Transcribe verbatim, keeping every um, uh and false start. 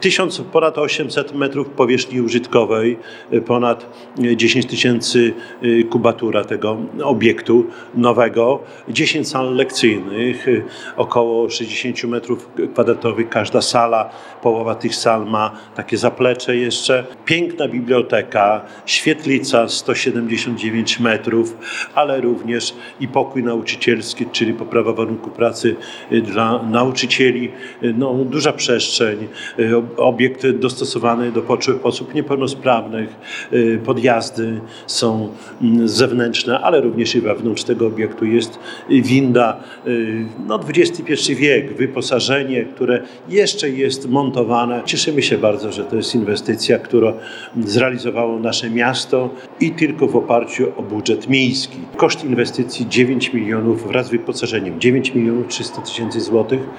Tysiąc, ponad osiemset metrów powierzchni użytkowej, ponad dziesięć tysięcy kubatura tego obiektu nowego, dziesięć sal lekcyjnych, około sześćdziesiąt metrów kwadratowych każda sala, połowa tych sal ma takie zaplecze jeszcze, piękna biblioteka, świetlica sto siedemdziesiąt dziewięć metrów, ale również i pokój nauczycielski, czyli poprawa warunków pracy dla nauczycieli, no, duża przestrzeń, obiekt dostosowany do potrzeb osób niepełnosprawnych, podjazdy są zewnętrzne, ale również i wewnątrz tego obiektu jest winda, no dwudziesty pierwszy wiek, wyposażenie, które jeszcze jest montowane. Cieszymy się bardzo, że to jest inwestycja, którą zrealizowało nasze miasto i tylko w oparciu o budżet miejski. Koszt inwestycji dziewięć milionów wraz z wyposażeniem, dziewięć milionów trzysta tysięcy złotych.